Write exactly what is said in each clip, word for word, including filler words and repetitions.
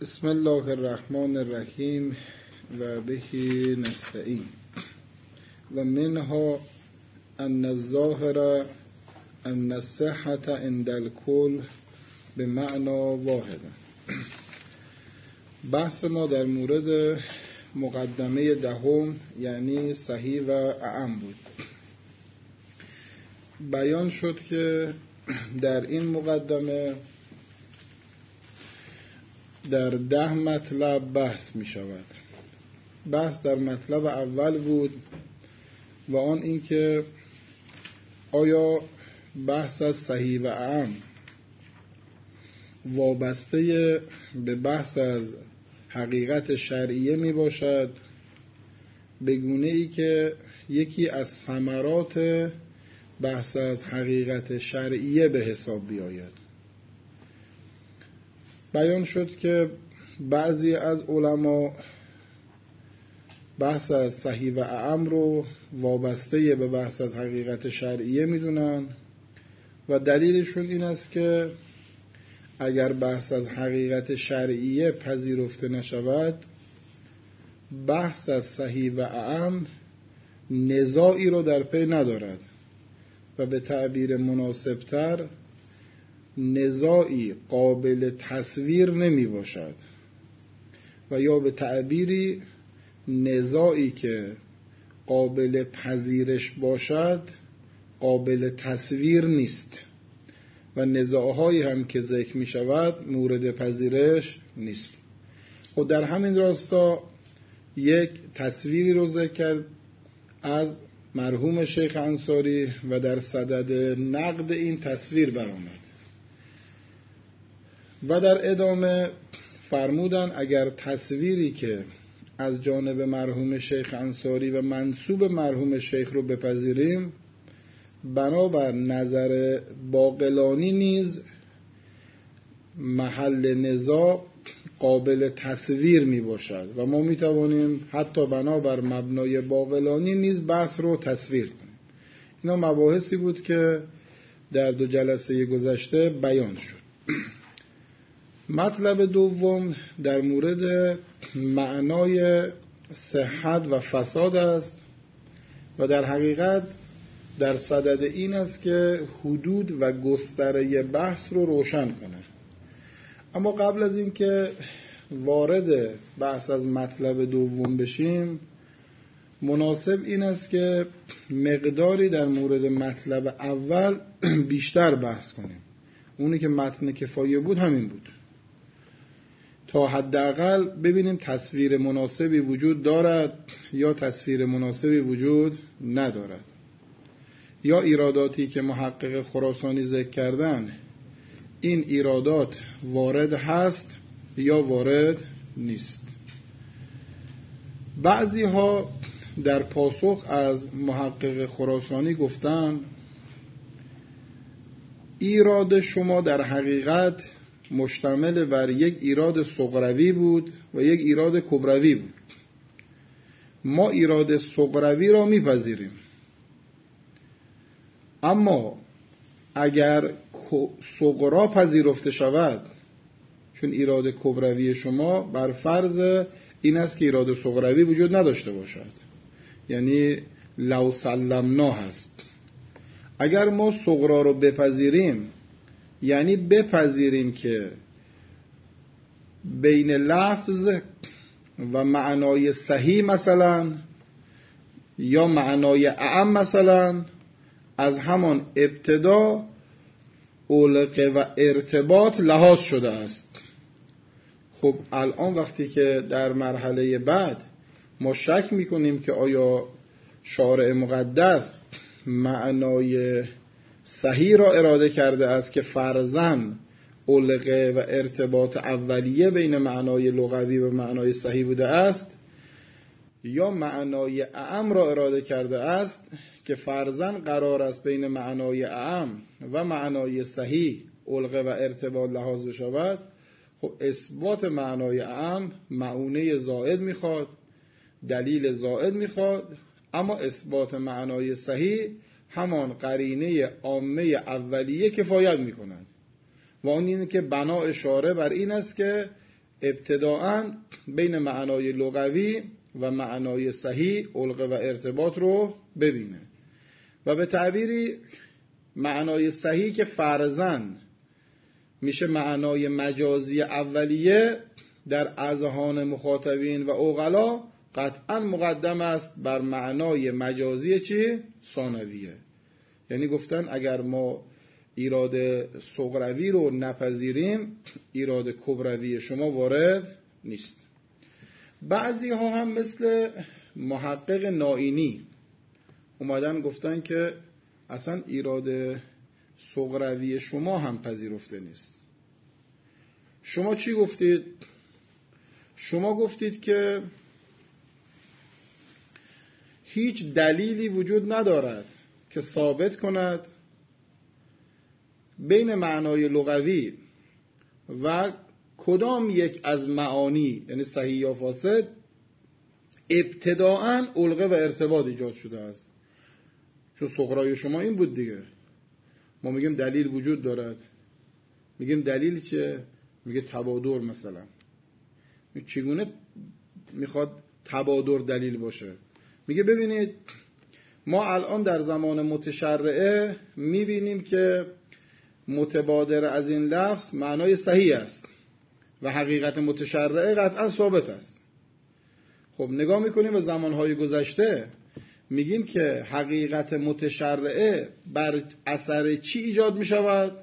بسم الله الرحمن الرحیم و بهی نستعین و منها ان الظاهر ان الصحة عند الکل به معنا واحد. بحث ما در مورد مقدمه دهم یعنی صحیح و اعم بود. بیان شد که در این مقدمه در ده مطلب بحث می شود. بحث در مطلب اول بود و آن این که آیا بحث از صحیح و اعم وابسته به بحث از حقیقت شرعیه می باشد، به گونه ای که یکی از ثمرات بحث از حقیقت شرعیه به حساب بیاید. بیان شد که بعضی از علما بحث از صحیح و اعم رو وابسته به بحث از حقیقت شرعیه میدونن و دلیلشون این است که اگر بحث از حقیقت شرعیه پذیرفته نشود، بحث از صحیح و اعم نزاعی رو در پی ندارد و به تعبیر مناسبتر نزاعی قابل تصویر نمی باشد و یا به تعبیری نزاعی که قابل پذیرش باشد قابل تصویر نیست و نزاعهایی هم که ذکر می شود مورد پذیرش نیست. و در همین راستا یک تصویری رو ذکر کرد از مرحوم شیخ انصاری و در صدد نقد این تصویر برآمد و در ادامه فرمودن اگر تصویری که از جانب مرحوم شیخ انصاری و منسوب مرحوم شیخ رو بپذیریم، بنابر نظر باقلانی نیز محل نزاع قابل تصویر می باشد و ما می توانیم حتی بنابر مبنای باقلانی نیز بحث رو تصویر کنیم. اینا مباحثی بود که در دو جلسه گذشته بیان شد. مطلب دوم در مورد معنای صحت و فساد است و در حقیقت در صدد این است که حدود و گستره بحث رو روشن کنه. اما قبل از این که وارد بحث از مطلب دوم بشیم، مناسب این است که مقداری در مورد مطلب اول بیشتر بحث کنیم. اونی که متن کفایه بود همین بود، تا حداقل ببینیم تصویر مناسبی وجود دارد یا تصویر مناسبی وجود ندارد، یا ایراداتی که محقق خراسانی ذکر کردن این ایرادات وارد هست یا وارد نیست. بعضی ها در پاسخ از محقق خراسانی گفتن ایراد شما در حقیقت مشتمل بر یک ایراد صغروی بود و یک ایراد کبروی بود. ما ایراد صغروی را میپذیریم، اما اگر صغرا پذیرفته شود، چون ایراد کبروی شما بر فرض این است که ایراد صغروی وجود نداشته باشد، یعنی لو سلمنا هست. اگر ما صغرا رو بپذیریم یعنی بپذیریم که بین لفظ و معنای صحیح مثلا یا معنای اعم مثلا از همان ابتدا علقه و ارتباط لحاظ شده است. خب الان وقتی که در مرحله بعد ما شک میکنیم که آیا شارع مقدس معنای صحیح را اراده کرده است که فرضاً علقه و ارتباط اولیه بین معنای لغوی و معنای صحیح بوده است، یا معنای اعم را اراده کرده است که فرضاً قرار است بین معنای اعم و معنای صحیح علقه و ارتباط لحاظ بشود. خب اثبات معنای اعم معونه زائد میخواد، دلیل زائد میخواد، اما اثبات معنای صحیح همان قرینه عامه اولیه کفایت میکند و اون اینه که بنا اشاره بر این است که ابتداءً بین معنای لغوی و معنای صحیح علقه و ارتباط رو ببینه و به تعبیری معنای صحیح که فرضاً میشه معنای مجازی اولیه در اذهان مخاطبین و عقلا قطعاً مقدم است بر معنای مجازی چی؟ ثانویه. یعنی گفتن اگر ما ایراد صغروی رو نپذیریم ایراد کبروی شما وارد نیست. بعضی ها هم مثل محقق نائینی اومدن گفتن که اصلا ایراد صغروی شما هم پذیرفته نیست. شما چی گفتید؟ شما گفتید که هیچ دلیلی وجود ندارد که ثابت کند بین معنای لغوی و کدام یک از معانی یعنی صحیح یا فاسد ابتداءً علقه و ارتباط ایجاد شده است. چون صغرای شما این بود دیگه. ما میگیم دلیل وجود دارد. میگیم دلیل چه؟ میگه تبادر مثلا. چگونه میخواد تبادر دلیل باشه؟ میگه ببینید ما الان در زمان متشرعه میبینیم که متبادر از این لفظ معنای صحیح است و حقیقت متشرعه قطعا ثابت است. خب نگاه میکنیم به زمانهای گذشته میگیم که حقیقت متشرعه بر اثر چی ایجاد میشود؟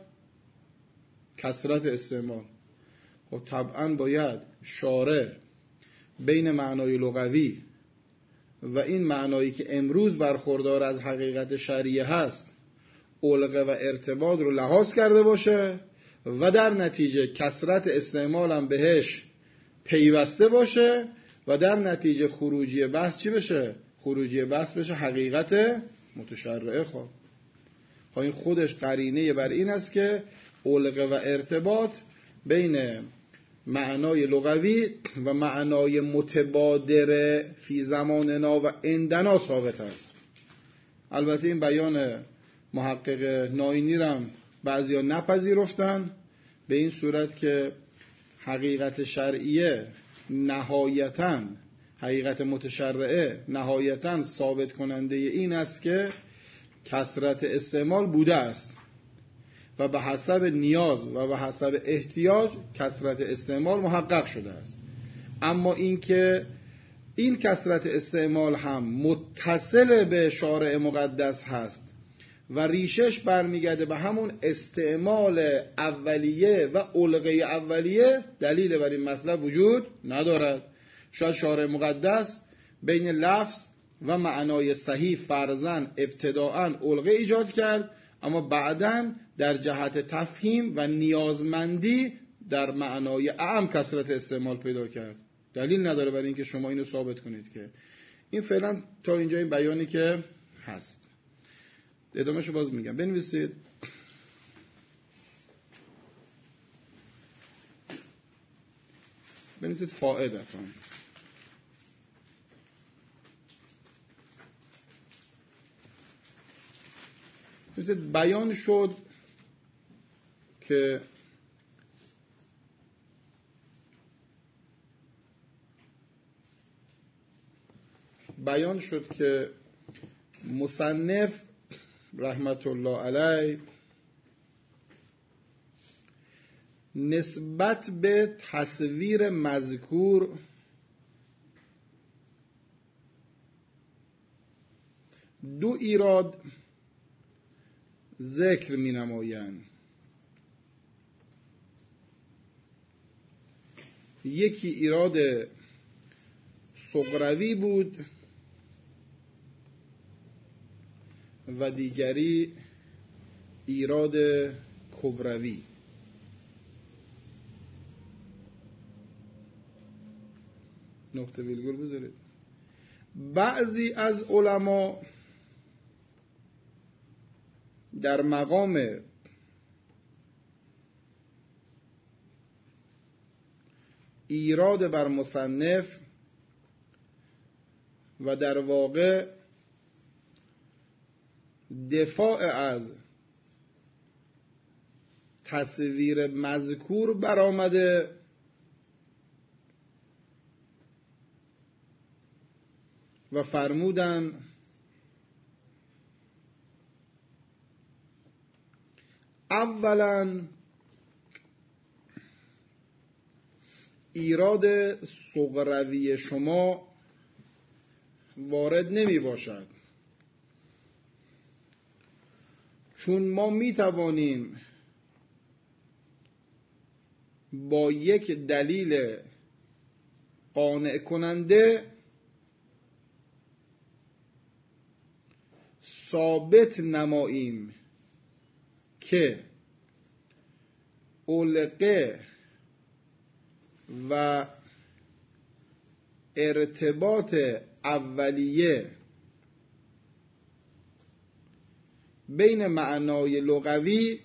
کثرت استعمال. خب طبعا باید شارع بین معنای لغوی و این معنایی که امروز برخوردار از حقیقت شرعیه هست علقه و ارتباط رو لحاظ کرده باشه و در نتیجه کثرت استعمال هم بهش پیوسته باشه و در نتیجه خروجی بحث چی بشه؟ خروجی بحث بشه حقیقت متشرعه. خب خب این خودش قرینه بر این است که علقه و ارتباط بین معنای لغوی و معنای متبادر فی زماننا و عندنا ثابت است. البته این بیان محقق نائینی را بعضیا نپذیرفتن به این صورت که حقیقت شرعیه نهایتاً حقیقت متشرعه نهایتاً ثابت کننده این است که کثرت استعمال بوده است و به حسب نیاز و به حسب احتیاج کثرت استعمال محقق شده است. اما این که این کثرت استعمال هم متصل به شارع مقدس هست و ریشش برمیگرده به همون استعمال اولیه و علقه اولیه دلیل بر این مطلب وجود ندارد. شاید شارع مقدس بین لفظ و معنای صحیح فرضاً ابتداءً علقه ایجاد کرد اما بعداً در جهت تفهیم و نیازمندی در معنای اعم کثرت استعمال پیدا کرد. دلیل نداره برای اینکه شما اینو ثابت کنید که این فعلا تا اینجا این بیانی که هست. ادامهشو باز میگم. بنویسید بنویسید فائدتان. بنویسید بیان شد که بیان شد که مصنف رحمت الله علیه نسبت به تصویر مذکور دو ایراد ذکر می نمایند. یکی ایراد صغروی بود و دیگری ایراد کبروی. نقطه ویرگول بذارید. بعضی از علما در مقام ایراد بر مصنف و در واقع دفاع از تصویر مذکور برآمده و فرمودن اولا ایراد صغروی شما وارد نمی باشد، چون ما می توانیم با یک دلیل قانع کننده ثابت نماییم که علقه و ارتباط اولیه بین معنای لغوی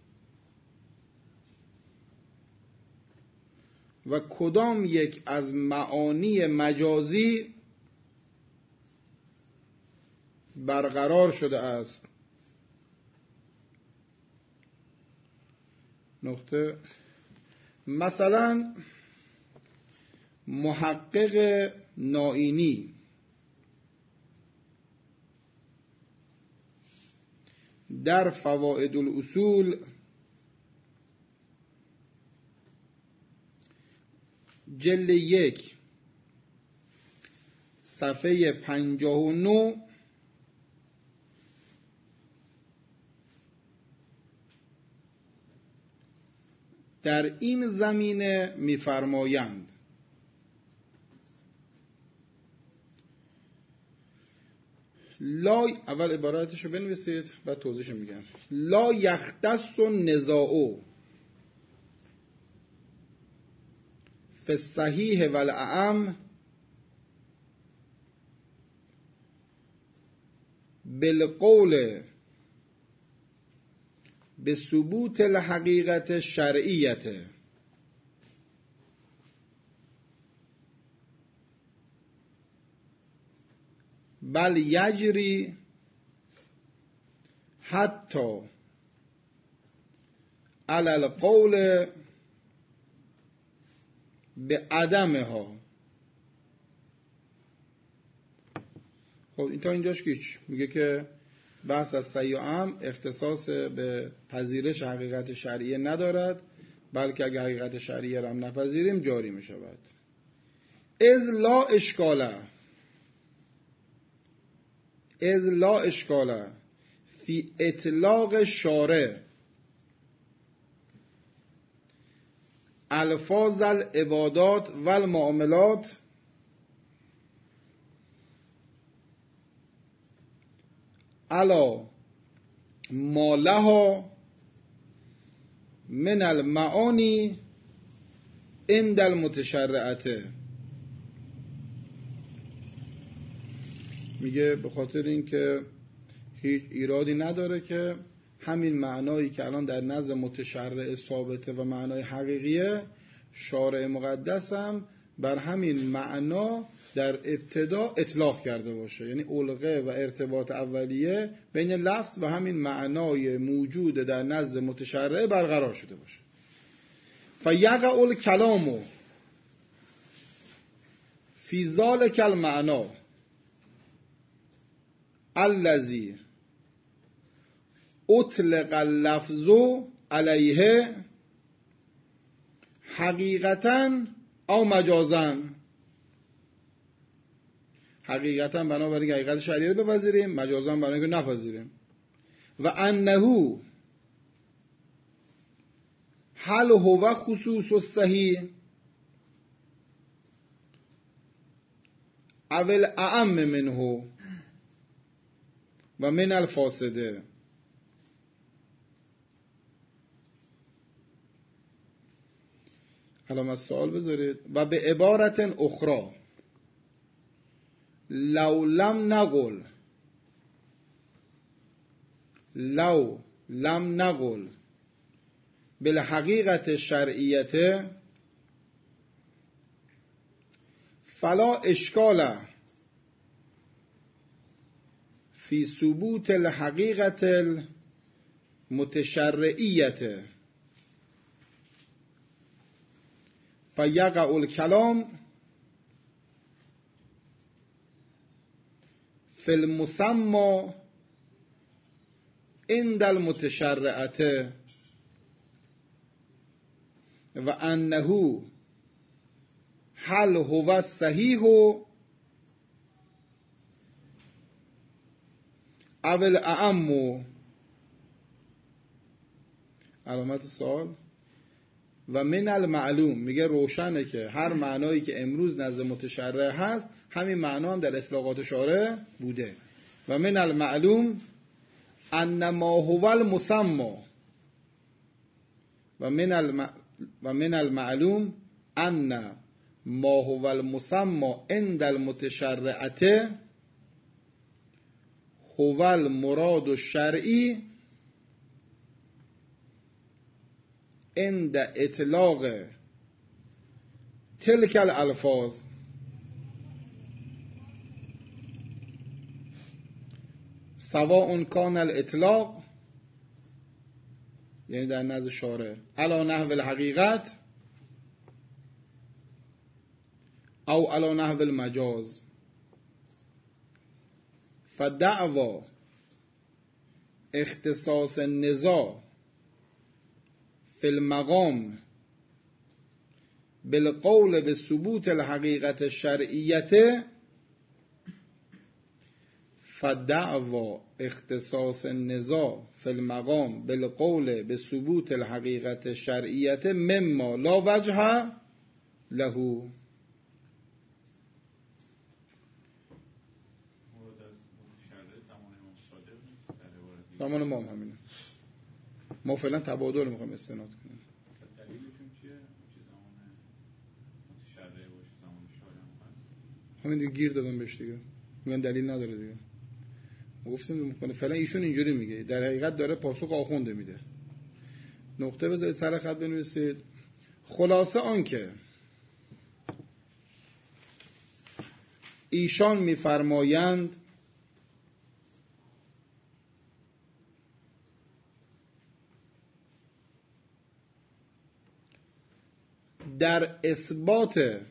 و کدام یک از معانی مجازی برقرار شده است. نقطه. مثلا محقق نائینی در فوائد الاصول جلد یک صفحه پنجاه و نه در این زمینه می‌فرمایند لا، اول عبارتشو بنویسید بعد توضیحش میگم. لا یختص النزاع فی الصحیح و الاعم بالقول بثبوت الحقیقت شرعیت بل یجری حتی علی القول به عدمها. خب این تا اینجاش که میگه که بحث از صحیح و اعم اختصاص به پذیرش حقیقت شرعیه ندارد، بلکه اگر حقیقت شرعیه را هم نپذیریم جاری می شود. از لا اشکاله از لا اشکاله فی اطلاق شارع الفاظ العبادات و المعاملات علا ما لها من المعانی عند المتشرعته. میگه به خاطر این که هیچ ایرادی نداره که همین معنایی که الان در نزد متشرع ثابته و معنای حقیقیه، شارع مقدس هم بر همین معنا در ابتدا اطلاق کرده باشه، یعنی علقه و ارتباط اولیه بین لفظ و همین معنای موجود در نزد متشرع برقرار شده باشه. فیقع الکلام فی ذلک المعنا الذی اطلق اللفظ علیه حقیقتاً او مجازاً. حقیقتاً بنابراین که حقیقت شرعیه رو بپذیریم، مجازاً بنابراین که نپذیریم. و انه هل هو خصوص الصحیح اول اعم منه و من الفاسده. علامت سوال بذارید. و به عبارت اخرى لو لم نقل لو لم نقل بالحقیقت شرعیت فلا اشکال فی ثبوت الحقیقت المتشرعیت فیقع الکلام فی المسمى عند المتشرعة و انه هل هو الصحیح او الاعم. علامت سوال. و من المعلوم، میگه روشنه که هر معنایی که امروز نزد متشرع هست همین معنا هم در اطلاقات شارع بوده. و من المعلوم ان ما هو المسمى و من الم... و من المعلوم ان ما هو المسمى عند المتشرعة هو المراد الشرعی عند اطلاق تلك الالفاظ. سواء کان الاطلاق، یعنی در نزد شارع، علی نحو الحقیقت او علی نحو المجاز. فدعوا اختصاص النزاع فی المقام بالقول بثبوت الحقیقت الشرعیه فدعوا اختصاص النزاع فی المقام بالقول بثبوت الحقیقت الشرعیه مما لا وجه له. زمان ما هم همینه. ما فعلا تبادل میخوایم استناد کنیم. دلیلشون چیه؟ چه زمان متشرع باشه زمان شارع؟ همین دیگه گیر دادم بهش دیگه. میگن دلیل نداره دیگه. ما گفتیم میکنه فعلا ایشون اینجوری میگه، در حقیقت داره پاسخ آخونده میده. نقطه بذارید سر خط بنویسید. خلاصه آن که ایشان میفرمایند در اثبات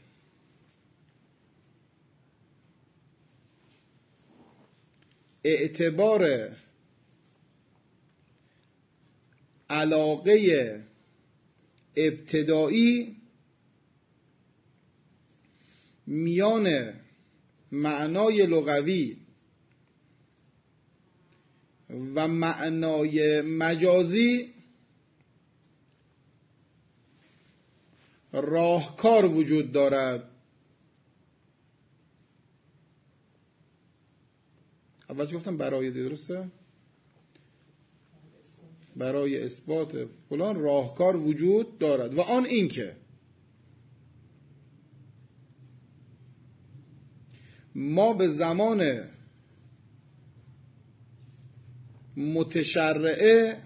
اعتبار علاقه ابتدایی میان معنای لغوی و معنای مجازی راهکار وجود دارد. اول چی گفتم؟ برای درسته؟ برای اثبات فلان راهکار وجود دارد و آن این که ما به زمان متشرعه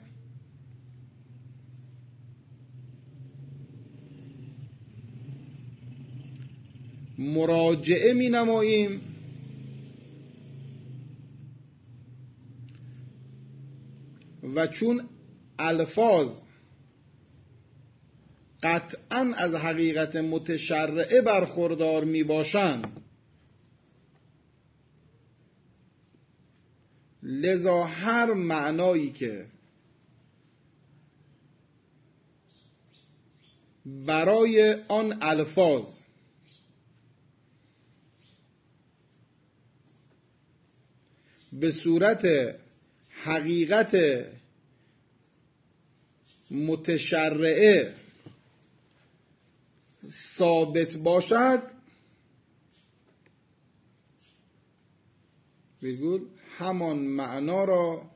مراجعه می نماییم و چون الفاظ قطعاً از حقیقت متشرعه برخوردار می باشند، لذا هر معنایی که برای آن الفاظ به صورت حقیقت متشرعه ثابت باشد، ویرگول همان معنا را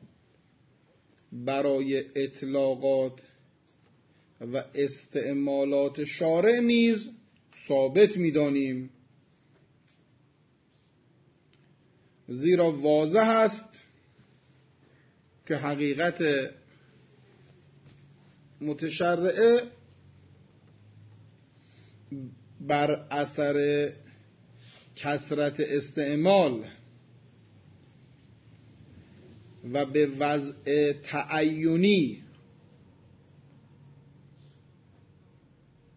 برای اطلاقات و استعمالات شارع نیز ثابت می‌دانیم، زیرا واضح است که حقیقت متشرعه بر اثر کثرت استعمال و به وضع تعینی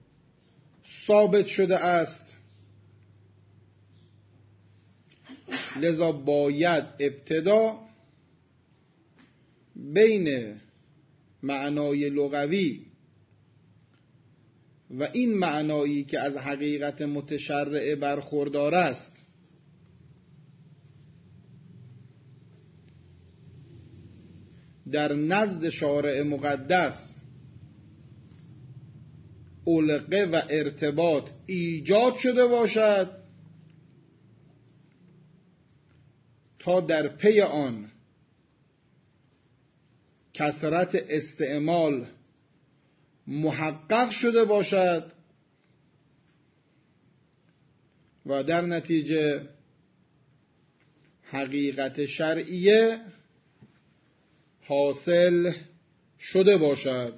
ثابت شده است. لذا باید ابتدا بین معنای لغوی و این معنایی که از حقیقت متشرعه برخوردار است در نزد شارع مقدس علقه و ارتباط ایجاد شده باشد تا در پی آن کثرت استعمال محقق شده باشد و در نتیجه حقیقت شرعیه حاصل شده باشد.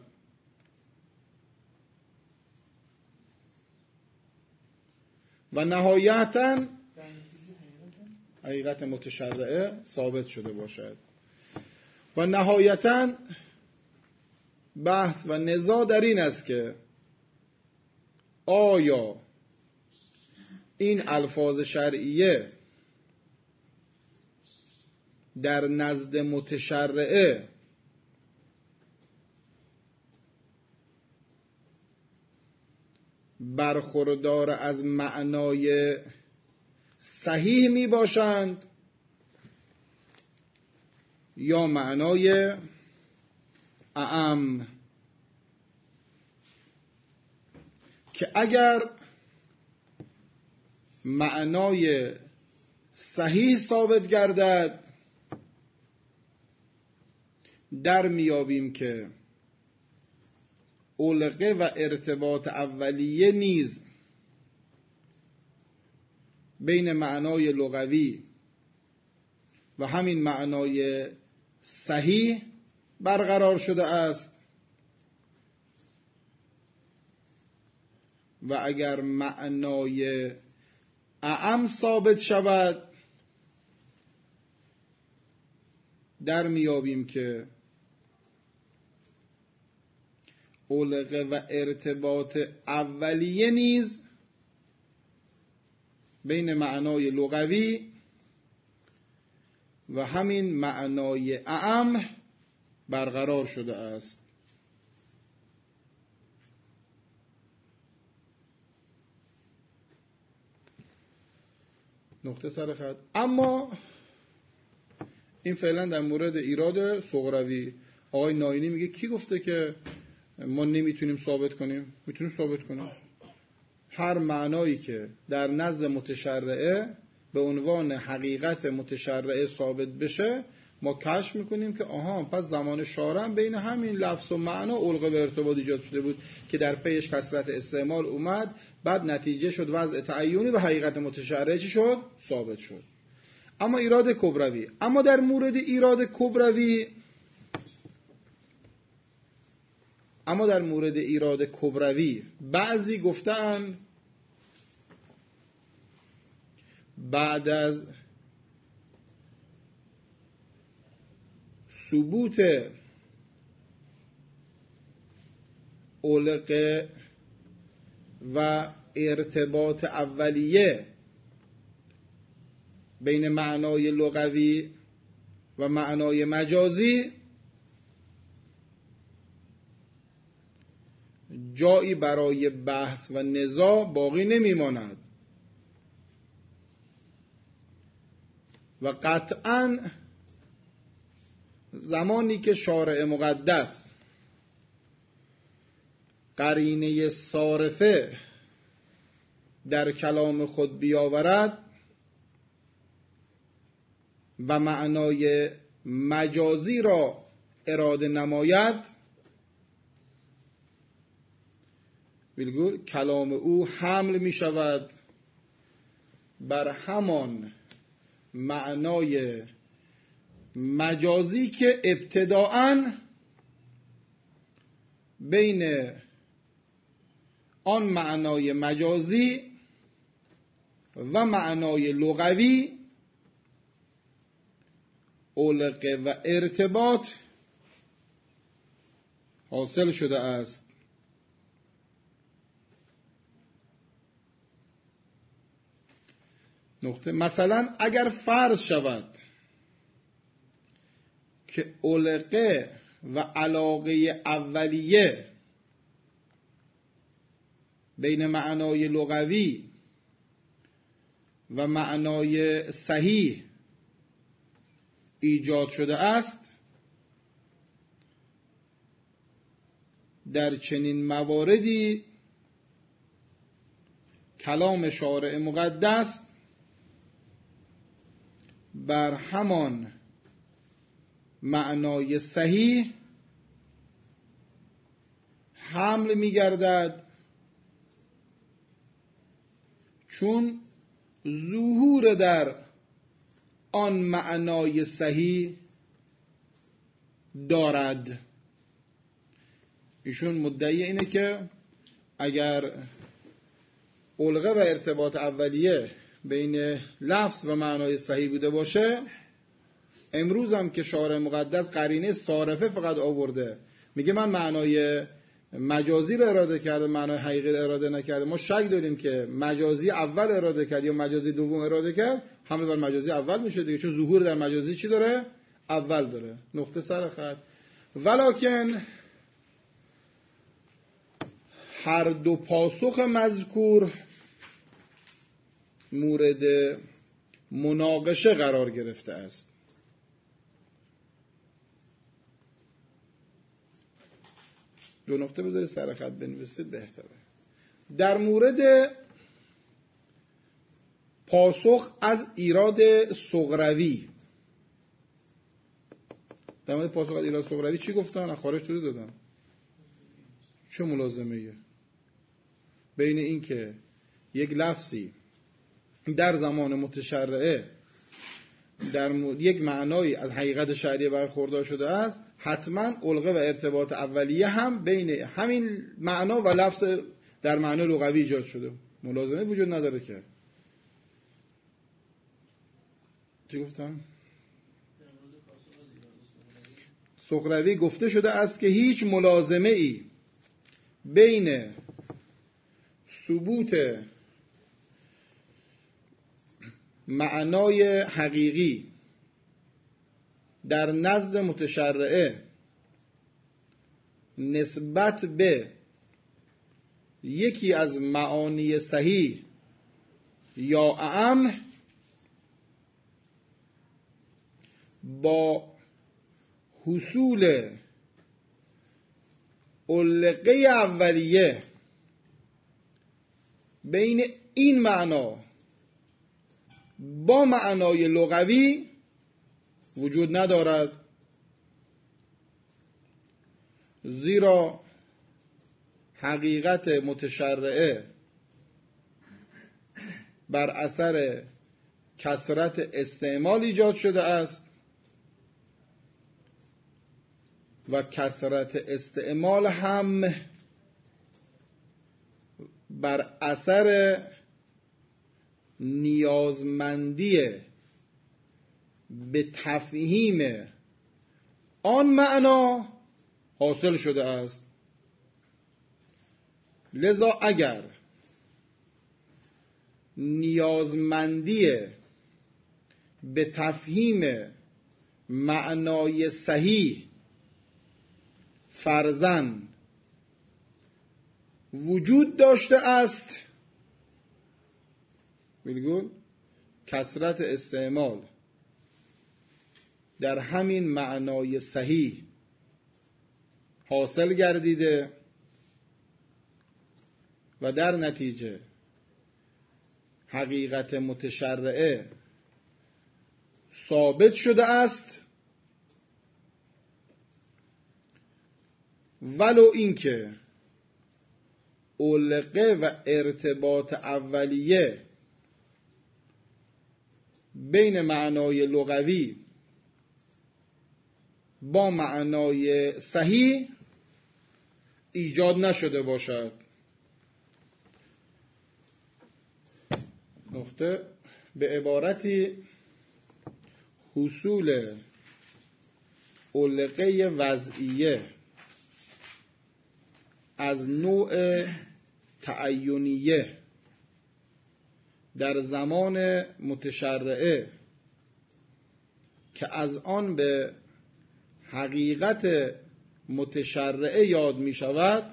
و نهایتاً حقیقت متشرعه ثابت شده باشد. و نهایتاً بحث و نزاع در این است که آیا این الفاظ شرعیه در نزد متشرعه برخوردار از معنای صحیح می باشند یا معنای اعم، که اگر معنای صحیح ثابت گردد در میابیم که علقه و ارتباط اولیه نیز بین معنای لغوی و همین معنای صحیح برقرار شده است و اگر معنای اعم ثابت شود در میابیم که علقه و ارتباط اولیه نیز بین معنای لغوی و همین معنای اعم برقرار شده است. نقطه سر خط. اما این فعلا در مورد ایراد صغروی. آقای ناینی میگه کی گفته که ما نمیتونیم ثابت کنیم؟ میتونیم ثابت کنیم. هر معنایی که در نزد متشرعه به عنوان حقیقت متشرعه ثابت بشه ما کشف میکنیم که آها پس زمان شارع بین همین لفظ و معنا علقه به ارتباط ایجاد شده بود که در پیش کثرت استعمال اومد، بعد نتیجه شد وضع تعیونی و حقیقت متشرعه چی شد؟ ثابت شد. اما ایراد کبروی، اما در مورد ایراد کبروی اما در مورد ایراد کبروی بعضی گفتن بعد از ثبوت علقه و ارتباط اولیه بین معنای لغوی و معنای مجازی جایی برای بحث و نزاع باقی نمیماند و قطعاً زمانی که شارع مقدس قرینه صارفه در کلام خود بیاورد و معنای مجازی را اراده نماید، بالگول کلام او حمل می شود بر همان معنای مجازی که ابتداءً بین آن معنای مجازی و معنای لغوی علقه و ارتباط حاصل شده است. نقطه. مثلا اگر فرض شود که علقه و علاقه اولیه بین معنای لغوی و معنای صحیح ایجاد شده است، در چنین مواردی کلام شارع مقدس بر همان معنای صحیح حمل می گردد، چون ظهور در آن معنای صحیح دارد. ایشون مدعی اینه که اگر علقه و ارتباط اولیه بین لفظ و معنای صحیح بوده باشه، امروز هم که شارع مقدس قرینه صارفه فقط آورده، میگه من معنای مجازی رو اراده کرده، معنای حقیقی رو اراده نکرده، ما شک داریم که مجازی اول اراده کرد یا مجازی دوم اراده کرد، حمله بر مجازی اول میشه دیگه، چون ظهور در مجازی چی داره؟ اول داره. نقطه سر خط. ولکن هر دو پاسخ مذکور مورد مناقشه قرار گرفته است. دو نقطه بذاری سر خط بنویسید بهتره. در مورد پاسخ از ایراد صغروی، در مورد پاسخ از ایراد صغروی چی گفتن؟ خارج شده دادن. چه ملازمه ایه بین این که یک لفظی در زمان متشرعه در یک معنایی از حقیقت شرعیه برخوردار شده است، حتما علقه و ارتباط اولیه هم بین همین معنا و لفظ در معنای لغوی ایجاد شده. ملازمه وجود نداره که. چی گفتم؟ صغروی گفته شده است که هیچ ملازمه ای بین ثبوت معنای حقیقی در نزد متشرعه نسبت به یکی از معانی صحیح یا اعم با حصول علقه اولیه بین این معنا با معنای لغوی وجود ندارد، زیرا حقیقت متشرعه بر اثر کثرت استعمال ایجاد شده است و کثرت استعمال هم بر اثر نیازمندی به تفهیم آن معنا حاصل شده است. لذا اگر نیازمندی به تفهیم معنای صحیح فرضاً وجود داشته است، میگن کثرت استعمال در همین معنای صحیح حاصل گردیده و در نتیجه حقیقت متشرعه ثابت شده است، ولو اینکه علقه و ارتباط اولیه بین معنای لغوی با معنای صحیح ایجاد نشده باشد. نقطه. به عبارتی حصول علقه وضعیه از نوع تعینیه در زمان متشرعه که از آن به حقیقت متشرعه یاد می شود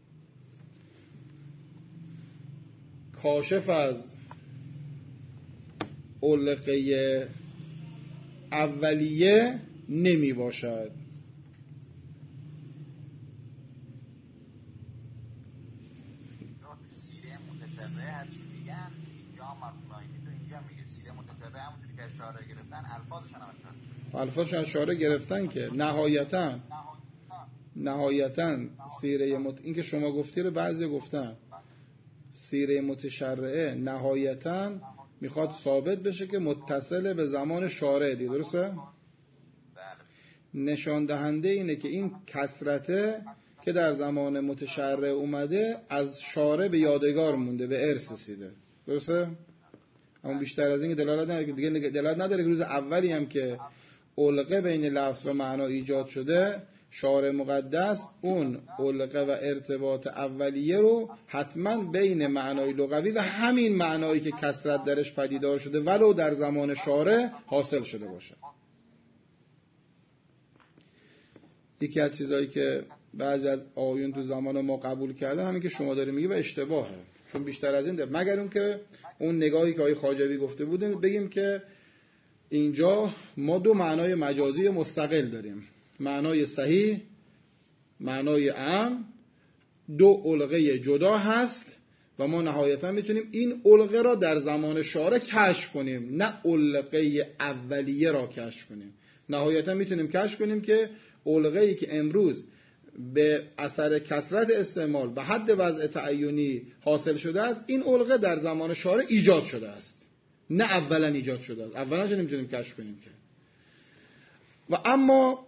کاشف از علقه اولیه نمی باشد. سیره متشرعه هرچی میگن اینجا هم مرحوم تو اینجا میگه سیره متشرعه همونجوری که اشاره گرفتن الفاظشون هم اشاره الفاظشون اشاره گرفتن که نهایتاً نهایتاً سیره مت... این که شما گفتی رو بعضی گفتن سیره متشرعه نهایتاً میخواد ثابت بشه که متصل به زمان شارع دی، درسته؟ نشان دهنده اینه که این کثرته که در زمان متشرع اومده از شارع به یادگار مونده، به ارث رسیده، درسته؟ اما بیشتر از این دلالت نداره که دیگه دلالت نداره که روز اولی هم که علقه بین لفظ و معنا ایجاد شده شارع مقدس اون علقه و ارتباط اولیه رو حتما بین معنای لغوی و همین معنایی که کثرت درش پدیدار شده ولو در زمان شارع حاصل شده باشه. یکی از چیزایی که بعضی از آیون تو زمان ما قبول کردن همین که شما داری میگی و اشتباهه، چون بیشتر از این ده. مگر اون که اون نگاهی که آقای خواجوی گفته بودن بگیم که اینجا ما دو معنای مجازی مستقل داریم، معنای صحیح، معنای عام، دو علقه جدا هست و ما نهایتا میتونیم این علقه را در زمان شارع کشف کنیم، نه علقه اولیه را کشف کنیم. نهایتا میتونیم کشف کنیم که علقه‌ای که امروز به اثر کثرت استعمال به حد وضع تعینی حاصل شده است، این علقه در زمان شارع ایجاد شده است، نه اولا ایجاد شده است. اولا چه نمیتونیم کشف کنیم که. و اما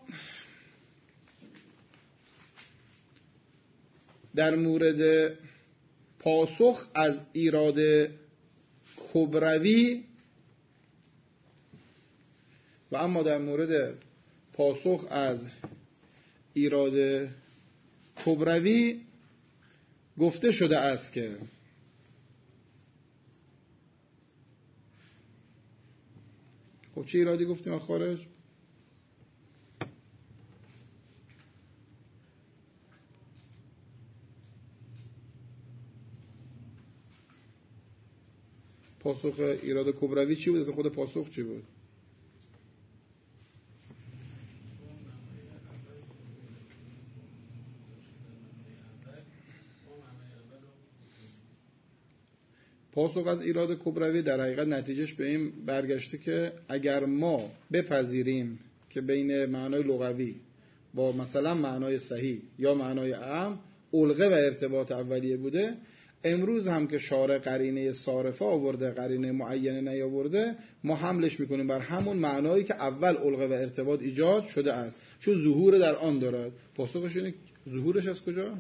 در مورد پاسخ از ایراد کبروی و اما در مورد پاسخ از ایراد کبروی گفته شده است که خب چه ایرادی گفتیم از خارج؟ پاسخ ایراد کبروی چی بود؟ از خود پاسخ چی بود؟ پاسخ از ایراد کبروی در حقیقت نتیجهش به این برگشته که اگر ما بپذیریم که بین معنای لغوی با مثلا معنای صحیح یا معنای عام علقه و ارتباط اولیه بوده، امروز هم که شارع قرینه صارفه آورده قرینه معینه نیاورده، ما حملش میکنیم بر همون معنایی که اول علقه و ارتباط ایجاد شده است، چون ظهور در آن دارد. پاسخش اینه ظهورش از کجا؟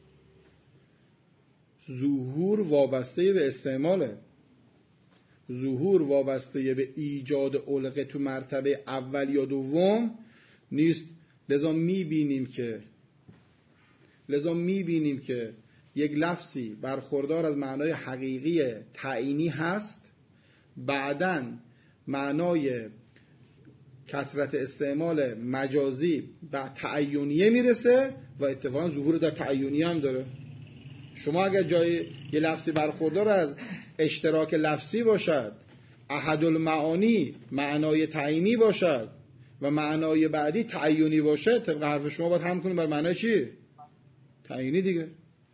ظهور وابسته به استعماله، ظهور وابسته به ایجاد علقه تو مرتبه اول یا دوم نیست. لذا میبینیم که لذا میبینیم که یک لفظی برخوردار از معنای حقیقی تعیینی هست، بعداً معنای کثرت استعمال مجازی به تعیینیه میرسه و اتفاقاً ظهور در تعیینیه هم داره. شما اگر جای یه لفظی برخوردار از اشتراک لفظی باشد، احد المعانی معنای تعیینی باشد و معنای بعدی تعیینی باشه، طبق حرف شما باید هم کنیم بر معنای چی؟ تعیینی دیگه،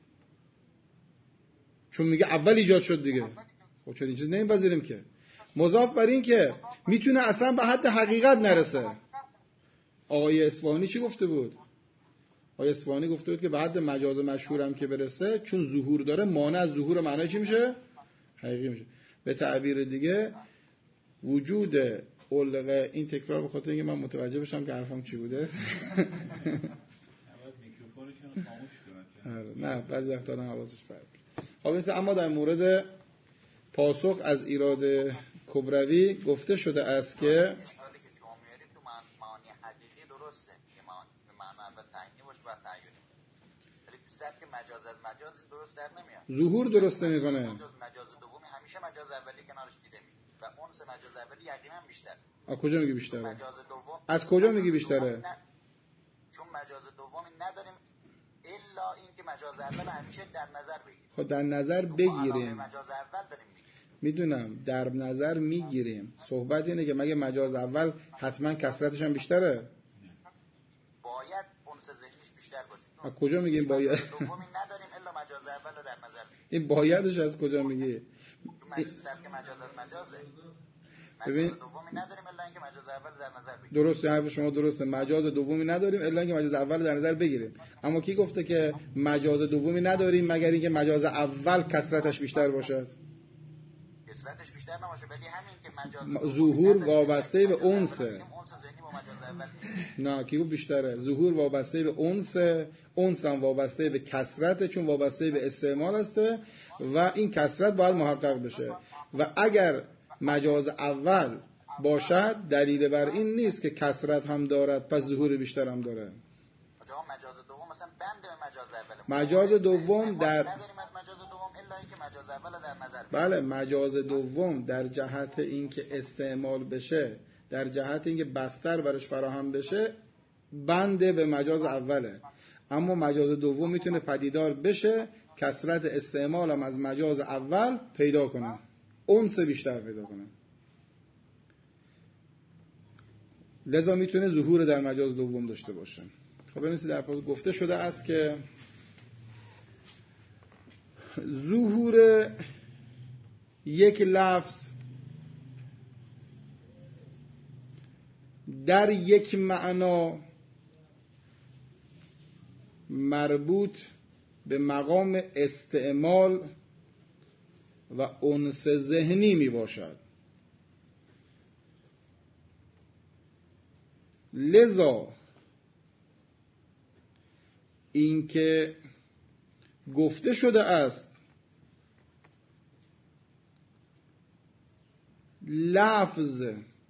چون میگه اول ایجاد شد دیگه. خب چون این چیز نمیپذیریم که. مضاف بر این که میتونه اصلا به حد حقیقت نرسه. آقای اصفهانی چی گفته بود؟ آقای اصفهانی گفته بود که به حد مجاز مشهورم که برسه، چون ظهور داره مانع از ظهور معنای چی میشه؟ حقیقی میشه. به تعبیر دیگه وجود علقه، این تکرار به خاطر اینکه من متوجه بشم که حرفم چی بوده. نه بعضی وقتا آدم حواسش پرت. خب مثلا اما در مورد پاسخ از ایراد کبروی گفته شده است که اشکالی که شما میارید تو معانی حقیقی درسته که معنا اول تعیینی باشه بعد تعیینی، ولی تو سبک مجاز از مجاز درست در نمیاد. ظهور درست نمیکنه. مجاز مجاز دومی همیشه مجاز اولی کنارش دیده میشه و اونس مجاز اولی یقینا بیشتر. از کجا میگی بیشتره؟ مجاز دوم از کجا میگی بیشتره؟ ن... چون مجاز دومی نداریم الا اینکه مجاز اول همیشه در نظر بگیریم. خب در نظر بگیریم. مجاز اول داریم میگیم. میدونم در نظر میگیریم. صحبت اینه که مگه مجاز اول حتما کثرتش هم بیشتره؟ باید اونس ذهنیش بیشتر باشه. از کجا میگیم باید؟ دومی نداریم الا مجاز اول رو در نظر بگیریم. این بایدش از کجا میگی؟ مجاز سبک مجاز از مجازه. ببین مجاز دومی نداریم الا اینکه مجاز اول در نظر بگیریم. درسته، حرف شما درسته. مجاز دومی نداریم الا اینکه مجاز اول در نظر بگیریم. اما کی گفته که مجاز دومی نداریم مگر اینکه مجاز اول کثرتش بیشتر باشد؟ کثرتش بیشتر نباشه ولی همین که مجاز ظهور وابسته به اونسه. اونس ذهنی با مجاز اول نه کی گفت بیشتره؟ ظهور وابسته به اونسه، اونس هم وابسته به کثرت چون وابسته به استعمال هسته و این کثرت باید محقق بشه و اگر مجاز اول باشد دلیل بر این نیست که کثرت هم دارد پس ظهور بیشتر هم داره. مجاز دوم مثلا بند به مجاز اول. مجاز دوم در نداریم از مجاز دوم الا اینکه مجاز اول در نظر بگیریم. بله مجاز دوم در جهت اینکه استعمال بشه، در جهت اینکه بستر برش فراهم بشه بنده به مجاز اوله، اما مجاز دوم میتونه پدیدار بشه کثرت استعمال هم از مجاز اول پیدا کنه، اونس بیشتر پیدا کنه، لذا میتونه ظهور در مجاز دوم داشته باشه. خب ببینید در پاس گفته شده است که ظهور یک لفظ در یک معنا مربوط به مقام استعمال و انس ذهنی می باشد. لذا اینکه گفته شده است لفظ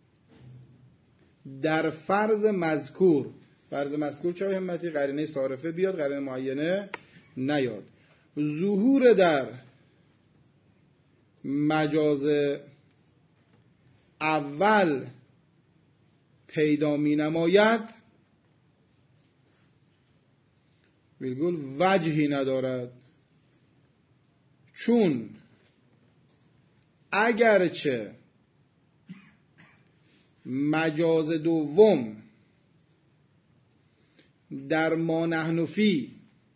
در فرض مذکور، فرض مذکور چه همتی قرینه صارفه بیاد قرینه معینه نیاد، ظهور در مجاز اول پیدا می نماید ویرگول وجهی ندارد، چون اگرچه مجاز دوم در ما نحن فی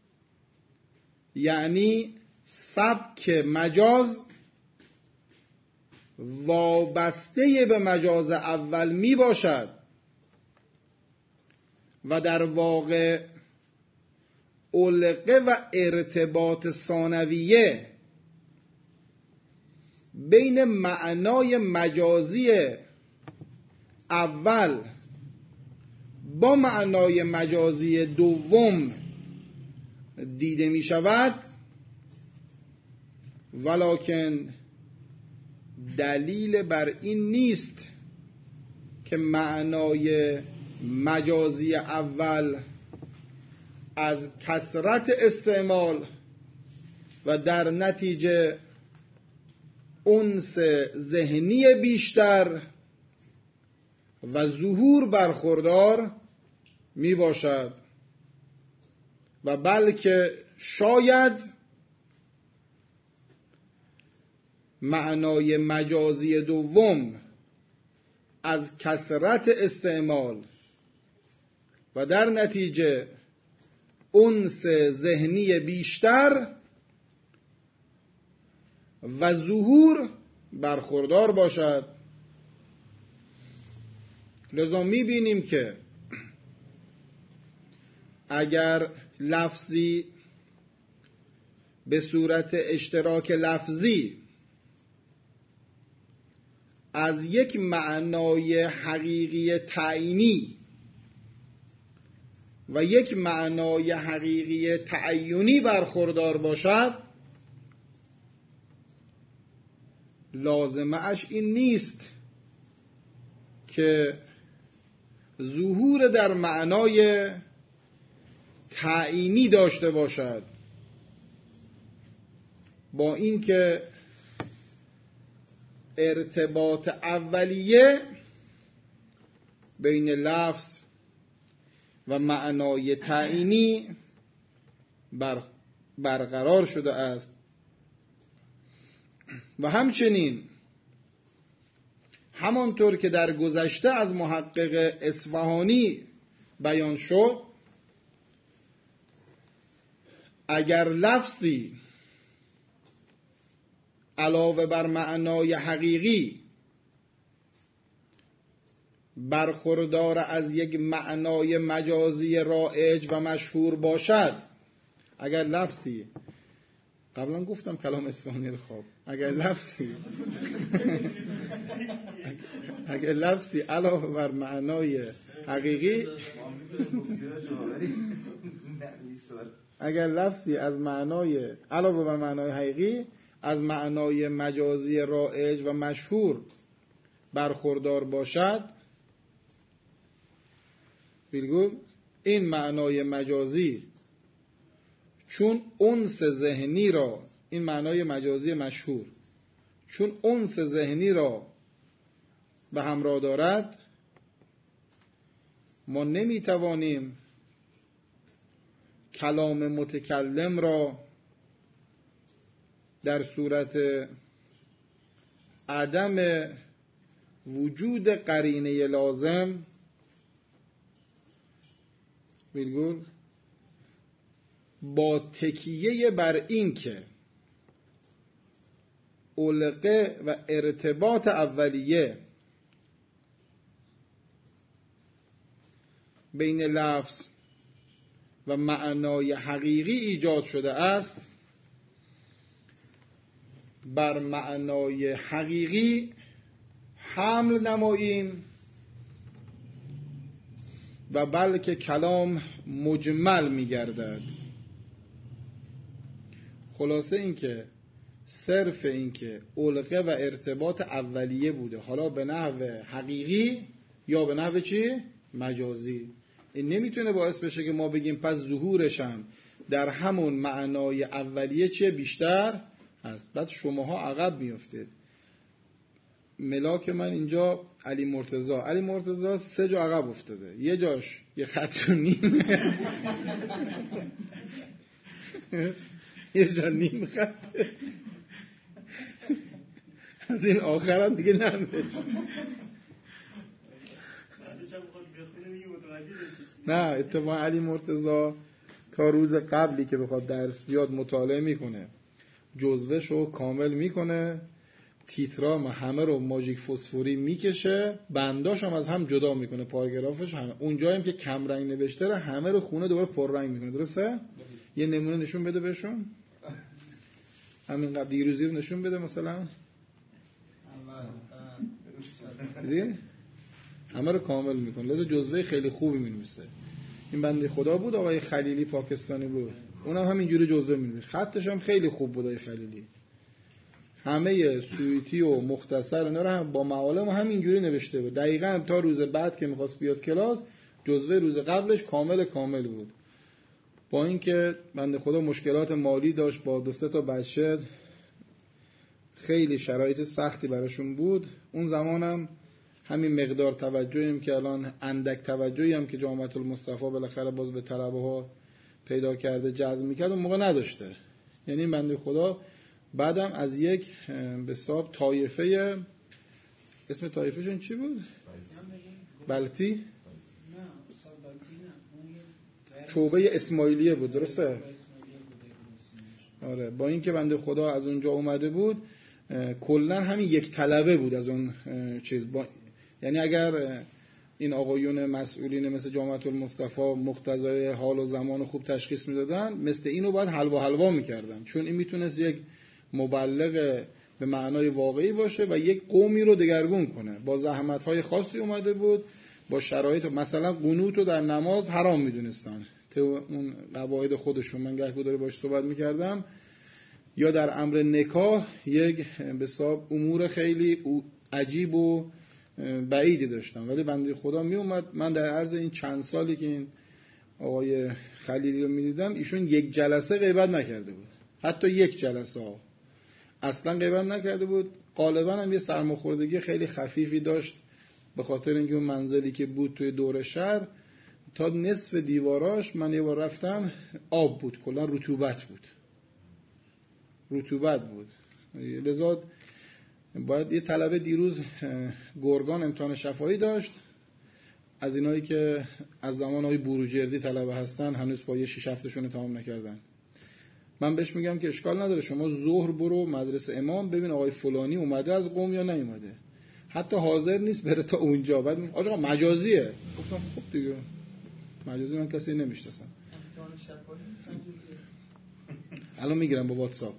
یعنی سبک مجاز وابسته به مجاز اول می باشد و در واقع علقه و ارتباط ثانویه بین معنای مجازی اول با معنای مجازی دوم دیده می شود، ولکن دلیل بر این نیست که معنای مجازی اول از کثرت استعمال و در نتیجه انس ذهنی بیشتر و ظهور برخوردار می باشد و بلکه شاید معنای مجازی دوم از کثرت استعمال و در نتیجه انس ذهنی بیشتر و ظهور برخوردار باشد. لذا می‌بینیم که اگر لفظی به صورت اشتراک لفظی از یک معنای حقیقی تعیینی و یک معنای حقیقی تعیینی برخوردار باشد، لازمه اش این نیست که ظهور در معنای تعیینی داشته باشد، با اینکه ارتباط اولیه بین لفظ و معنای تعیینی بر برقرار شده است و همچنین همانطور که در گذشته از محقق اصفهانی بیان شد، اگر لفظی علاوه بر معنای حقیقی برخوردار از یک معنای مجازی رایج و مشهور باشد، اگر لفظی، قبلا گفتم کلام اصفهانی خواب، اگر لفظی اگر لفظی علاوه بر معنای حقیقی اگر لفظی از معنای علاوه بر معنای حقیقی از معنای مجازی رایج و مشهور برخوردار باشد، بیلگول این معنای مجازی چون انس ذهنی را، این معنای مجازی مشهور چون انس ذهنی را به همراه دارد، ما نمیتوانیم کلام متکلم را در صورت عدم وجود قرینه لازم بیلگول با تکیه بر این که علقه و ارتباط اولیه بین لفظ و معنای حقیقی ایجاد شده است، بر معنای حقیقی حمل نماییم و بلکه کلام مجمل می گردد. خلاصه این که صرف این که علقه و ارتباط اولیه بوده، حالا به نحو حقیقی یا به نحو چی؟ مجازی، این نمیتونه باعث بشه که ما بگیم پس ظهورش هم در همون معنای اولیه چیه؟ بیشتر هست. بعد شماها عقب میافتید. ملاک من اینجا علی مرتضی علی مرتضی سه جا عقب افتاده، یه جاش یه خط و نیم یه جا نیم خط، از این آخر هم دیگه نرده. نه اتفاقا علی مرتضی تا روز قبلی که بخواد درس بیاد مطالعه میکنه، جزوهشو کامل میکنه، تیترام همه رو ماژیک فسفوری میکشه، بنداش هم از هم جدا میکنه، پاراگرافش همه اونجایی هم که کم رنگ نوشته رو همه رو خونه دوباره پر رنگ میکنه. درسته؟ یه نمونه نشون بده بهشون، همین قبل دیروزی رو نشون بده مثلا، دیدی؟ همه رو کامل میکنه، لذا جزوه خیلی خوبی مینویسه. این بنده خدا بود آقای خلیلی، پاکستانی بود، اونم همینجوری جزوه مینویسه، خطش هم خیلی خوب بود آقای خلیلی، همه سویتی و مختصر اینا رو هم با معالم همینجوری نوشته بود. دقیقاً تا روز بعد که می‌خواست بیاد کلاس، جزوه روز قبلش کامل کامل بود. با اینکه بنده خدا مشکلات مالی داشت، با دو سه تا بچه خیلی شرایط سختی براشون بود، اون زمانم همین مقدار توجهی هم که الان اندک توجهی هم که جامعه المصطفی بالاخره باز به طلبه ها پیدا کرده جذب می‌کرد، اون موقع نداشته. یعنی بنده خدا بعدم از یک به حساب طایفه، اسم طایفهشون چی بود؟ بلتی؟ چوبه اسماعیلیه بود، درسته؟ آره، با اینکه بنده خدا از اونجا اومده بود، کلا همین یک طلبه بود از اون چیز. با... یعنی اگر این آقایون مسئولین مثل جامعه المصطفی مقتضای حال و زمان خوب تشخیص میدادن، مثل اینو باید حلوا حلوا میکردن، چون این میتونست یک مبلغ به معنای واقعی باشه و یک قومی رو دگرگون کنه. با زحمت‌های خاصی اومده بود، با شرایط، مثلا قنوت رو در نماز حرام میدونستن، اون قواعد خودشون، من گهی داره باش صحبت میکردم، یا در امر نکاح یک به حساب امور خیلی عجیب و بعیدی داشتن. ولی بنده خدا می اومد، من در عرض این چند سالی که این آقای خلیلی رو میدیدم، ایشون یک جلسه غیبت نکرده بود، حتی یک جلسه ها. اصلا غیبت نکرده بود. غالبا هم یه سرماخوردگی خیلی خفیفی داشت به خاطر اینکه اون منزلی که بود توی دور شهر تا نصف دیواراش من یه بار رفتم آب بود، کلا رطوبت بود رطوبت بود لذا باید یه طلبه دیروز گرگان امتحان شفاهی داشت، از اینایی که از زمانهای بروجردی طلبه هستن هنوز با یه شیش هفتهشون تمام نکردن. من بهش میگم که اشکال نداره، شما ظهر برو مدرسه امام ببین آقای فلانی اومده از قم یا نیومده، حتی حاضر نیست بره تا اونجا. بعد میگه آقا مجازیه. گفتم خب دیگه مجازی من کسی نمیشناسم. امتحان شفاهی مجازیه. الان میگیرم با واتساپ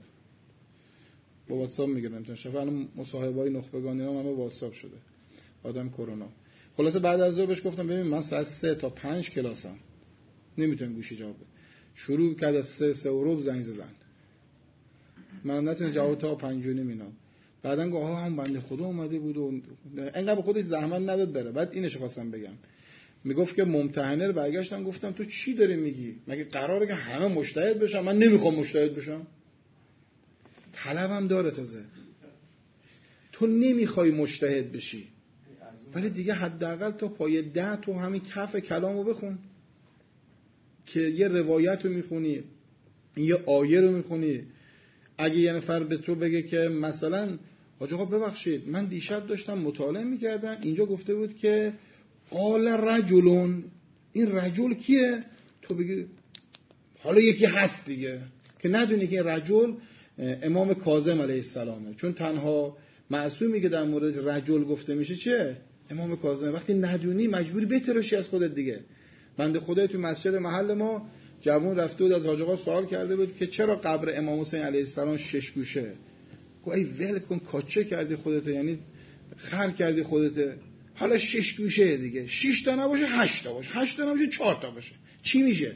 با واتساپ میگیرم امتحان شفاهی. الان مصاحبه‌های نخبگانی ها همه واتساپ شده آدم کرونا. خلاصه بعد از ظهر بهش گفتم ببین من ساعت سه تا پنج کلاسم، نمیتونم گوشی جواب بدم. شروع کرد از سه سه و ربع زنگ زدن، من نتونم جواب تا پنج و نیم اینا. بعدن گفت آها هم بنده خدا اومده بود و انقدر خودش زحمت نداد بره. بعد اینش خواستم بگم، میگفت که ممتحنه رو برگشتم گفتم تو چی داری میگی؟ مگه قراره که همه مجتهد بشن؟ من نمیخوام مجتهد بشم، طلبم داره تازه. تو نمیخوای مجتهد بشی ولی دیگه حداقل تا پای ده تو همین کف کلامو بخون که یه روایت رو میخونی، یه آیه رو میخونی. اگه یه نفر به تو بگه که مثلا حاج آقا ببخشید من دیشب داشتم مطالعه میکردم اینجا گفته بود که قال رجلون، این رجل کیه؟ تو بگی حالا یکی هست دیگه، که ندونی که رجل امام کاظم علیه السلامه، چون تنها معصومی که در مورد رجل گفته میشه چیه؟ امام کاظم. وقتی ندونی مجبوری بتراشی از خودت دیگه. بنده خدای تو مسجد محل ما جوون رفته بود از حاج آقا سوال کرده بود که چرا قبر امام حسین علیه السلام شش گوشه؟ گفت ای ول کن کاچه کردی خودت، یعنی خر کردی خودت. حالا شش گوشه دیگه، شش تا نباشه هشت تا باشه، هشت تا نباشه چهار تا باشه، چی میشه؟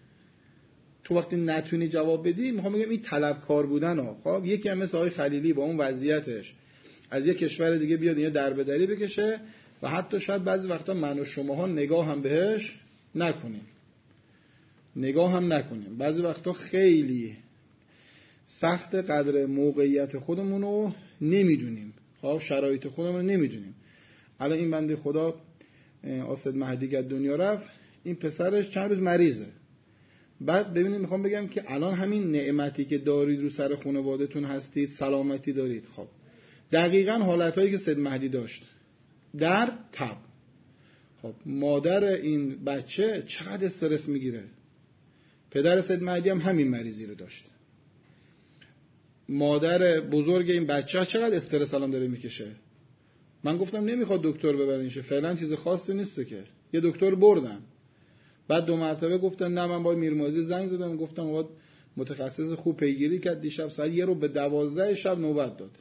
تو وقتی نتونی جواب بدی، میخوام بگم این طلبکار بودن ها. خب یکی هم مثل آقای خلیلی با اون وضعیتش از یک کشور دیگه بیاد اینجا در بدری بکشه و حتی شاید بعضی وقتا من و شماها نگاه هم بهش نکنیم نگاه هم نکنیم بعضی وقتا خیلی سخت قدر موقعیت خودمون رو نمیدونیم، خب شرایط خودمون رو نمیدونیم. الان این بنده خدا آسد مهدی که دنیا رفت، این پسرش چند روز مریضه. بعد ببینید میخوام بگم که الان همین نعمتی که دارید رو سر خانواده‌تون هستید، سلامتی دارید، خب دقیقاً حالتایی که سید مهدی داشت در تب. خب مادر این بچه چقدر استرس میگیره، پدر سید مهدی هم همین مریضی رو داشت. مادر بزرگ این بچه چقدر استرس الان داره میکشه. من گفتم نمیخواد دکتر ببرینشه، فعلا چیز خاصی نیسته که. یه دکتر بردن، بعد دو مرتبه گفتن نه من با میرمازی زنگ زدم، گفتم آقا متخصص خوب پیگیری کرد، دیشب ساعت یه رو به دوازده شب نوبت داد.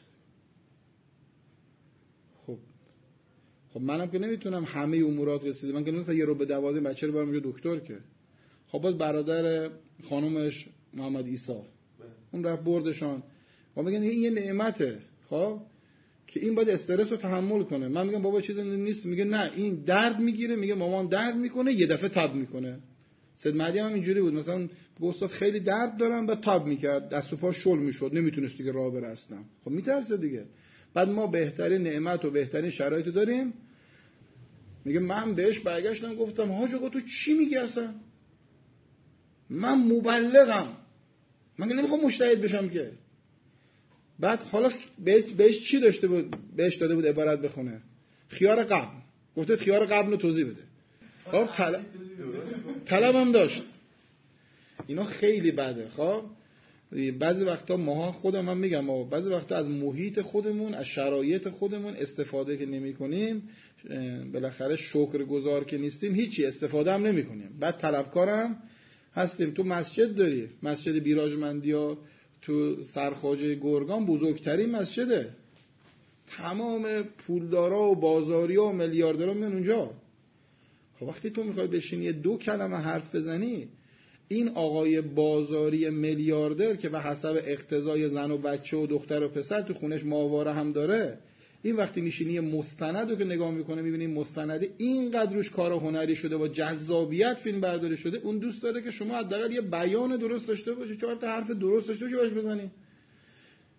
خب خب منم که نمیتونم همه امورات رسیده، من که نمیتونم یه رو به دوازده بچه رو برم یه دکتر که. خب باز برادر خانومش محمد عیسی اون رفت بردشان. ما میگن این یه نعمته، خب که این باید استرس رو تحمل کنه. من میگم بابا چیزی نیست، میگه نه این درد میگیره، میگه مامان درد میکنه یه دفعه تاب میکنه. سید مهدی هم اینجوری بود، مثلا گفت خیلی درد دارم بعد تاب میکرد، دست و پا شل میشد، نمیتونست دیگه راه بره اصلا. خب میترسه دیگه. بعد ما بهترین نعمت و بهترین شرایط داریم. میگه من بهش برگشتم گفتم حاج آقا تو چی میگی اصلا؟ من مبلغم، من نمیخوام مجتهد بشم که. بعد حالا بهش چی داشته بود؟ بهش داده بود عبارت بخونه خیار قبل، گفته خیار قبل رو توضیح بده. خب طلب طلبم داشت. اینا خیلی بده. خب بعضی وقتا ماها خودم من میگم ما بعضی وقتا از محیط خودمون، از شرایط خودمون استفاده که نمی کنیم، بالاخره شکرگزار که نیستیم هیچی استفاده هم نمی کنیم. بعد طلبکارم هستیم. تو مسجد داری، مسجد بیراجمندیا تو سرخواجه گرگان بزرگترین مسجده، تمام پولدارا و بازاریا و میلیاردرها میان اونجا. خب وقتی تو میخوای بشینی دو کلمه حرف بزنی، این آقای بازاری میلیاردر که به حسب اقتضای زن و بچه و دختر و پسر تو خونش ماهواره هم داره، این وقتی میشینی مستند رو که نگاه میکنه میبینی مستند اینقدر روش کار هنری شده و جذابیت فیلم برداری شده، اون دوست داره که شما حداقل یه بیان درست داشته باشی، چهار تا حرف درست داشته باشی باش بزنی.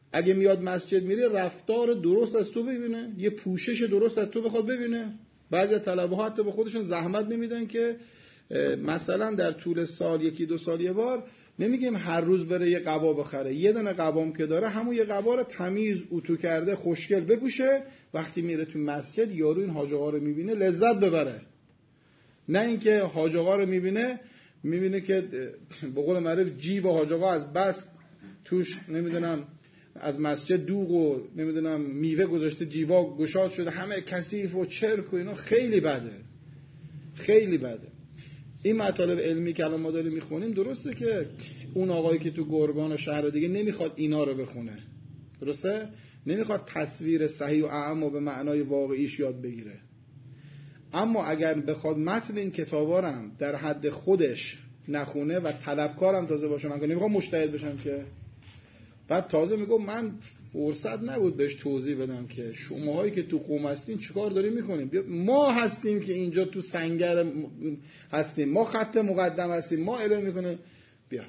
اگه میاد مسجد میره رفتار درست از تو ببینه، یه پوشش درست از تو بخواد ببینه. بعضی از طلبه ها حتی به خودشون زحمت نمیدن که مثلا در طول سال یکی دو سال یه بار، نمیگیم هر روز بره یه قبا بخره، یه دونه قبام که داره همون یه قبا رو تمیز اتو کرده خوشگل بپوشه، وقتی میره تو مسجد یارو این حاج آقا رو میبینه لذت ببره. نه اینکه حاج آقا رو میبینه میبینه که به قول معروف جیب حاج آقا از بس توش نمیدونم از مسجد دوغ و نمیدونم میوه گذاشته، جیبا گشاد شده، همه کثیف و چرک و اینا. خیلی بده، خیلی بده. این مطالب علمی که الان ما داریم میخونیم درسته که اون آقایی که تو گرگان و شهر دیگه نمیخواد اینا رو بخونه، درسته؟ نمیخواد تصویر صحیح و اعم و به معنای واقعیش یاد بگیره. اما اگر بخواد متن این کتابا رو هم در حد خودش نخونه و طلبکارم تازه باشه، من که نمیخوام مجتهد بشم که، بعد تازه میگم من فرصت نبود بهش توضیح بدم که شماهایی که تو قم هستین چیکار دارین میکنین. ما هستیم که اینجا تو سنگر هستیم، ما خط مقدم هستیم، ما علم میکنه. بیا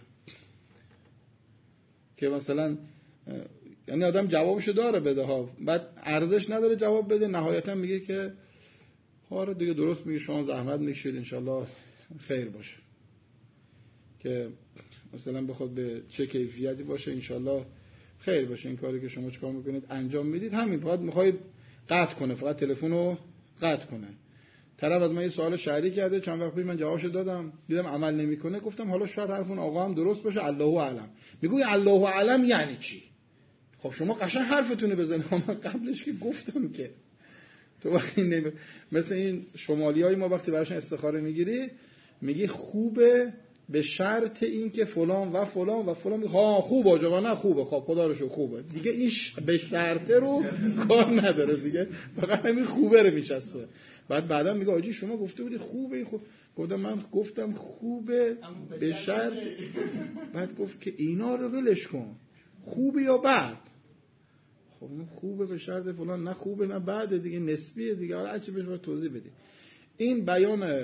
که مثلا یعنی آدم جوابشو داره بده ها، بعد ارزش نداره جواب بده، نهایتا میگه که آره دیگه درست میگه، شما زحمت میکشید انشالله خیر باشه. که مثلا بخواد به چه کیفیتی باشه انشالله خیر باشه این کاری که شما چیکار میکنید انجام میدید. همین فقط میخواید قطع کنه، فقط تلفن رو قطع کنه. طرف از من یه سوال شهری کرده، چند وقت پیش من جوابشو دادم، دیدم عمل نمیکنه، گفتم حالا شاید حرف اون آقا هم درست باشه، الله اعلم. میگوی الله اعلم یعنی چی؟ خب شما قشنگ حرفتونه بزنید. من قبلش که گفتم که تو وقتی نمی... مثل این شمالیای ما وقتی براشون استخاره میگیری میگی خوبه به شرط این که فلان و فلان و فلان. ها خوبه آجا نه خوبه، خب خدا رو شکر خوبه دیگه. این ش... به شرطه رو کار نداره دیگه، فقط همین خوبه رو میچسبه. بعد بعدا میگه آجی شما گفته بودی خوبه، خوب گفتم من گفتم خوبه به شرط. بعد گفت که اینا رو ولش کن، خوبه یا بد؟ خب خوبه به شرط فلان، نه خوبه نه بعد دیگه، نسبیه دیگه. حالا هرچی بهش باید توضیح بدی. این بیان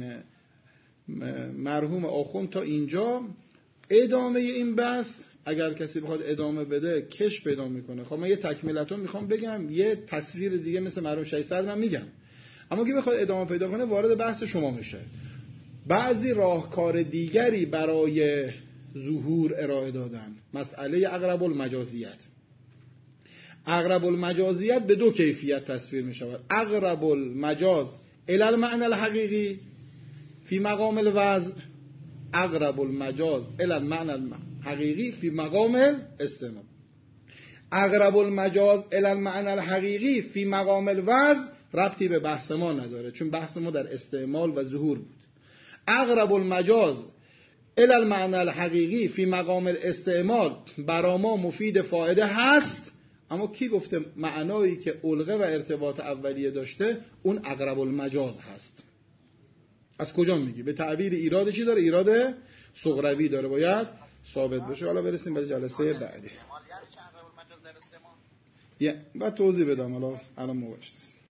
مرحوم آخوند تا اینجا. ادامه این بحث اگر کسی بخواد ادامه بده کش پیدا میکنه. خب من یه تکمیلتون میخوام بگم، یه تصویر دیگه مثل مرحوم شیخ صدر هم میگم، اما که بخواد ادامه پیدا کنه وارد بحث شما میشه. بعضی راهکار دیگری برای ظهور ارائه دادن، مسئله اقرب المجازیت. اقرب المجازیت به دو کیفیت تصویر می شود. اقرب المجاز الی المعنى الحقیقی فی مقام الوضع، اقرب المجاز الی المعنى الحقیقی فی مقام الاستعمال. اقرب المجاز الی المعنى الحقیقی فی مقام الوضع ربطی به بحث ما نداره، چون بحث ما در استعمال و ظهور بود. اقرب المجاز الی المعنى الحقیقی فی مقام الاستعمال برای ما مفید فایده هست، اما کی گفته معنایی که علقه و ارتباط اولیه داشته اون اقرب المجاز هست؟ از کجا میگی؟ به تعبیر ایراد چی داره؟ ایراد صغروی داره، باید ثابت بشه. حالا برسیم به جلسه بعدی. استعمال یعنی چه اقرب المجاز در استعمال؟ یه بعد توضیح بدم، حالا الان موقعش نیست.